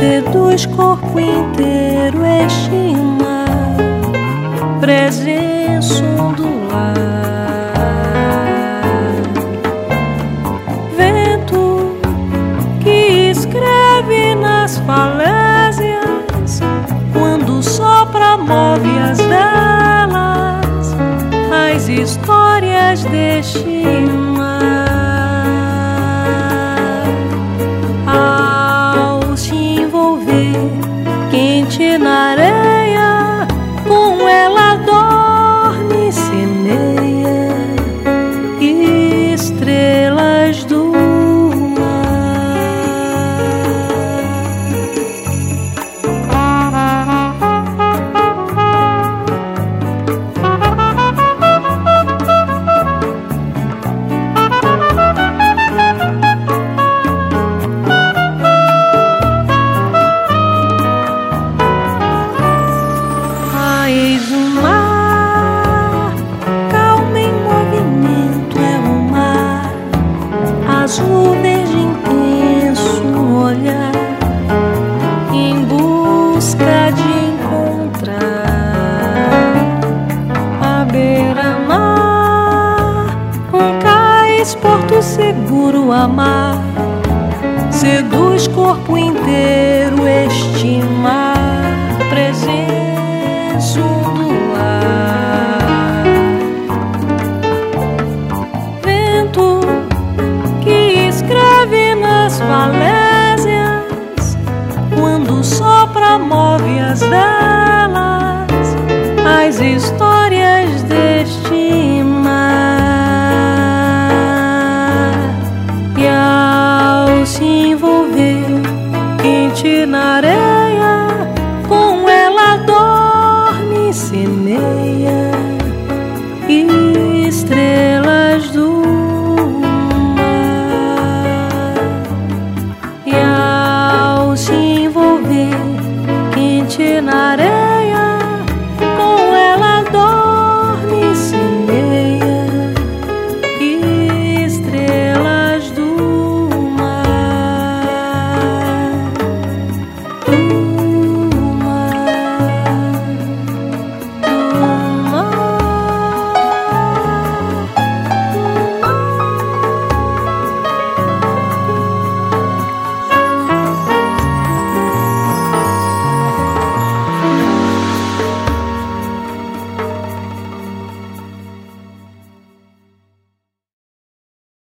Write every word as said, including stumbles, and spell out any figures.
seduz corpo inteiro, estima presença ondular. Vento que escreve nas falésias, quando sopra move as velas, as histórias deste mar. Ao se envolver quente na areia, com ela dorme e semeia estrelas do azul verde intenso olhar, em busca de encontrar a beira-mar, um cais, porto seguro, amar, seduz corpo inteiro, estima presença do ar. Vento escreve nas falésias, quando sopra move as velas, as histórias